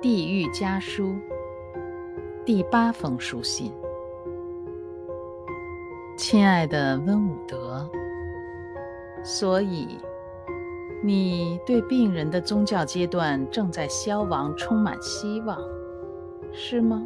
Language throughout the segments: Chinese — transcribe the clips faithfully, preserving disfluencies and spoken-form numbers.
地狱家书第八封书信。亲爱的温武德，所以你对病人的宗教阶段正在消亡充满希望，是吗？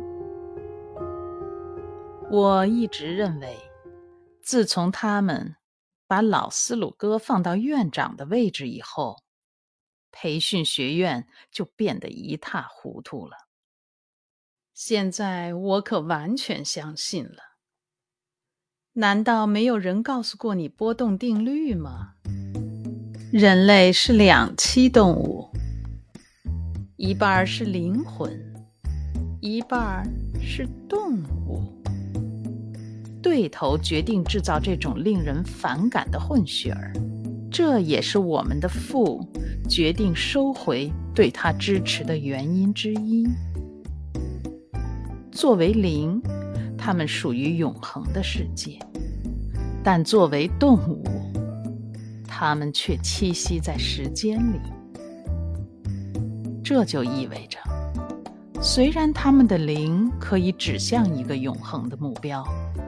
我一直认为，自从他们把老斯鲁哥放到院长的位置以后，培训学院就变得一塌糊涂了。现在我可完全相信了。难道没有人告诉过你波动定律吗？人类是两栖动物，一半是灵魂，一半是动物。对头决定制造这种令人反感的混血儿，这也是我们的父决定收回对他支持的原因之一。作为灵，他们属于永恒的世界，但作为动物，他们却栖息在时间里。这就意味着，虽然他们的灵可以指向一个永恒的目标，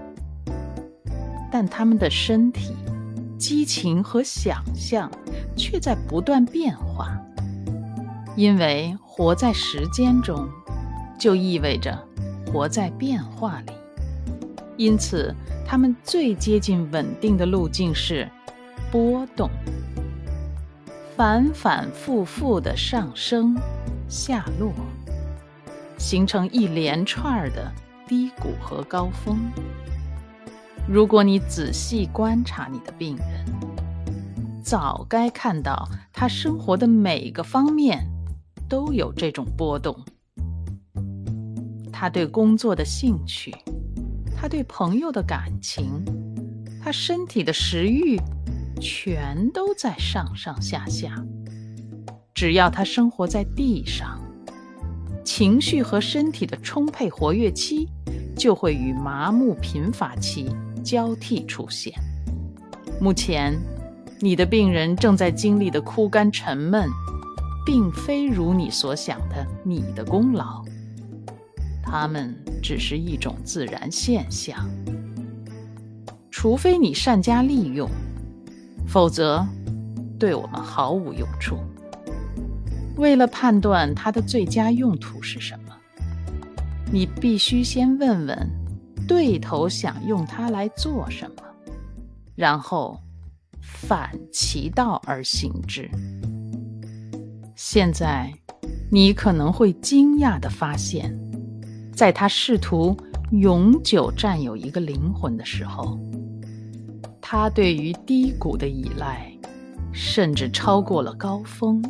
但他们的身体、激情和想象却在不断变化。因为活在时间中，就意味着活在变化里。因此，他们最接近稳定的路径是波动，反反复复的上升、下落，形成一连串的低谷和高峰。如果你仔细观察你的病人，早该看到他生活的每个方面都有这种波动。他对工作的兴趣，他对朋友的感情，他身体的食欲，全都在上上下下。只要他生活在地上，情绪和身体的充沛活跃期就会与麻木贫乏期交替出现。目前，你的病人正在经历的枯干沉闷，并非如你所想的你的功劳，它们只是一种自然现象。除非你善加利用，否则对我们毫无用处。为了判断它的最佳用途是什么，你必须先问问对头想用它来做什么，然后反其道而行之。现在你可能会惊讶地发现，在他试图永久占有一个灵魂的时候，他对于低谷的依赖甚至超过了高峰。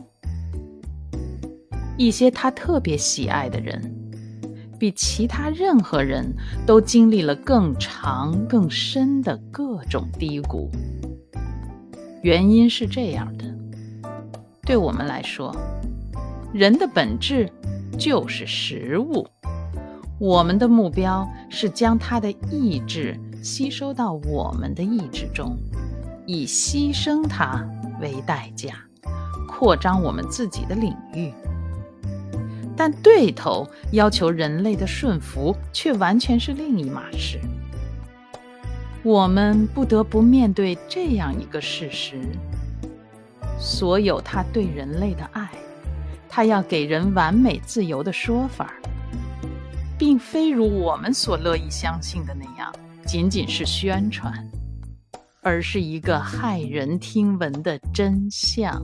一些他特别喜爱的人，比其他任何人都经历了更长更深的各种低谷。原因是这样的，对我们来说，人的本质就是食物。我们的目标是将他的意志吸收到我们的意志中，以牺牲它为代价，扩张我们自己的领域。但对头要求人类的顺服却完全是另一码事。我们不得不面对这样一个事实：所有他对人类的爱，他要给人完美自由的说法，并非如我们所乐意相信的那样仅仅是宣传，而是一个骇人听闻的真相。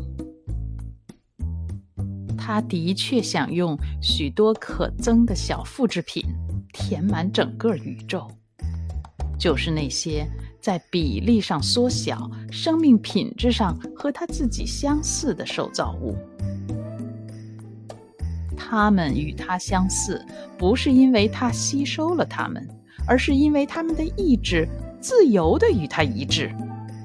他的确想用许多可憎的小复制品填满整个宇宙，就是那些在比例上缩小、生命品质上和他自己相似的受造物。他们与他相似，不是因为他吸收了他们，而是因为他们的意志自由地与他一致。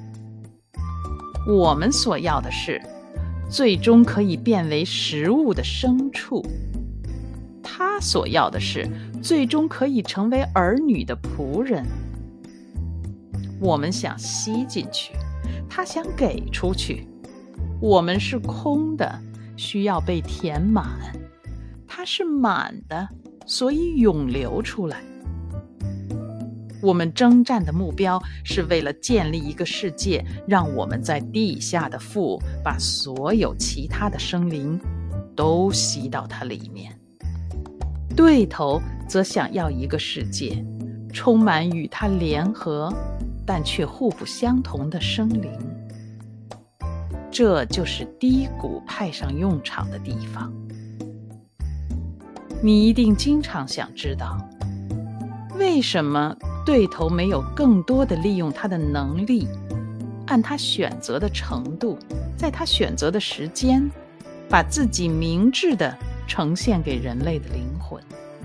我们所要的是最终可以变为食物的牲畜，他所要的是最终可以成为儿女的仆人。我们想吸进去，他想给出去。我们是空的，需要被填满。他它是满的，所以涌流出来。我们征战的目标是为了建立一个世界，让我们在地下的父把所有其他的生灵都吸到它里面。对头则想要一个世界，充满与它联合但却互不相同的生灵。这就是低谷派上用场的地方。你一定经常想知道，为什么对头没有更多的利用他的能力，按他选择的程度，在他选择的时间，把自己明智地呈现给人类的灵魂。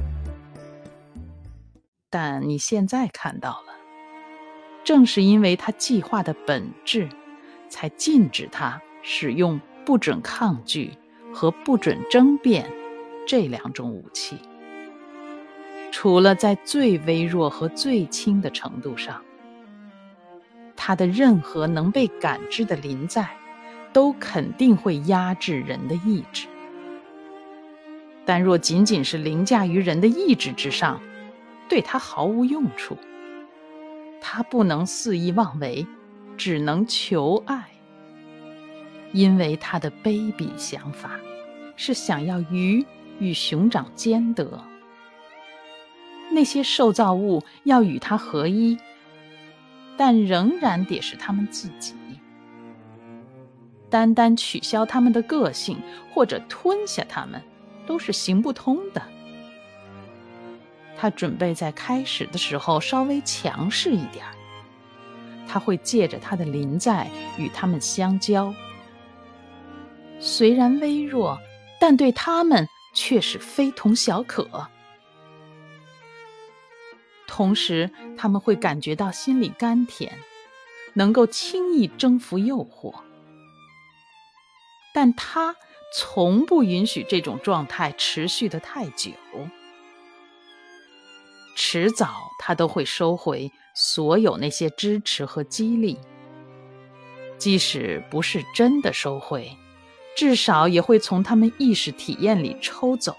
但你现在看到了，正是因为他计划的本质，才禁止他使用不准抗拒和不准争辩这两种武器。除了在最微弱和最轻的程度上，它的任何能被感知的临在都肯定会压制人的意志。但若仅仅是凌驾于人的意志之上，对它毫无用处。它不能肆意妄为，只能求爱。因为它的卑鄙想法是想要鱼与熊掌兼得。那些受造物要与它合一，但仍然得是他们自己。单单取消他们的个性，或者吞下他们，都是行不通的。他准备在开始的时候稍微强势一点，他会借着他的临在与他们相交。虽然微弱，但对他们却是非同小可。同时他们会感觉到心里甘甜，能够轻易征服诱惑。但他从不允许这种状态持续得太久。迟早他都会收回所有那些支持和激励，即使不是真的收回，至少也会从他们意识体验里抽走。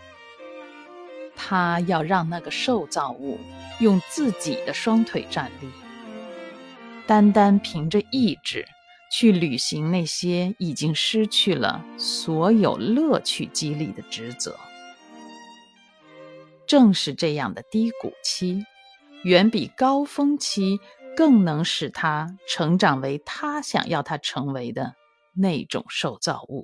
他要让那个受造物用自己的双腿站立，单单凭着意志去履行那些已经失去了所有乐趣激励的职责。正是这样的低谷期，远比高峰期更能使他成长为他想要他成为的那种受造物。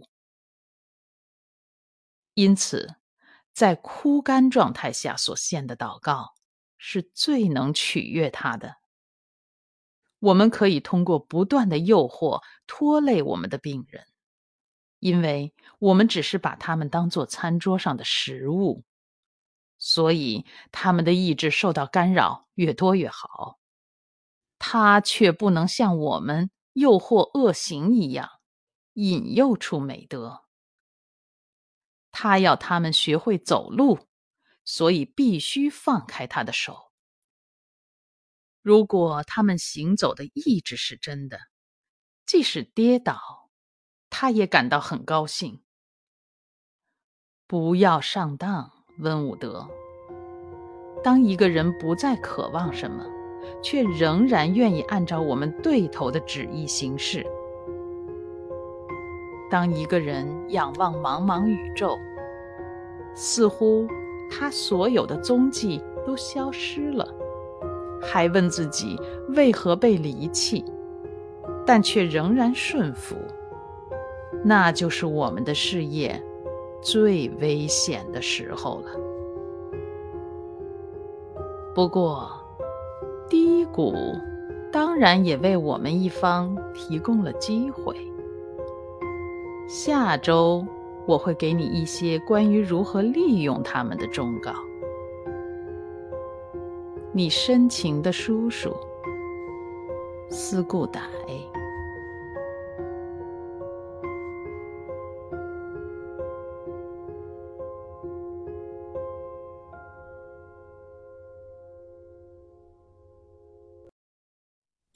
因此，在枯干状态下所献的祷告是最能取悦他的。我们可以通过不断的诱惑拖累我们的病人，因为我们只是把他们当作餐桌上的食物，所以他们的意志受到干扰越多越好。他却不能像我们诱惑恶行一样引诱出美德。他要他们学会走路，所以必须放开他的手。如果他们行走的意志是真的，即使跌倒，他也感到很高兴。不要上当，温伍德。当一个人不再渴望什么，却仍然愿意按照我们对头的旨意行事；当一个人仰望茫茫宇宙，似乎他所有的踪迹都消失了，还问自己为何被离弃，但却仍然顺服，那就是我们的事业最危险的时候了。不过，低谷当然也为我们一方提供了机会。下周我会给你一些关于如何利用它们的忠告。你深情的叔叔，斯顾歹。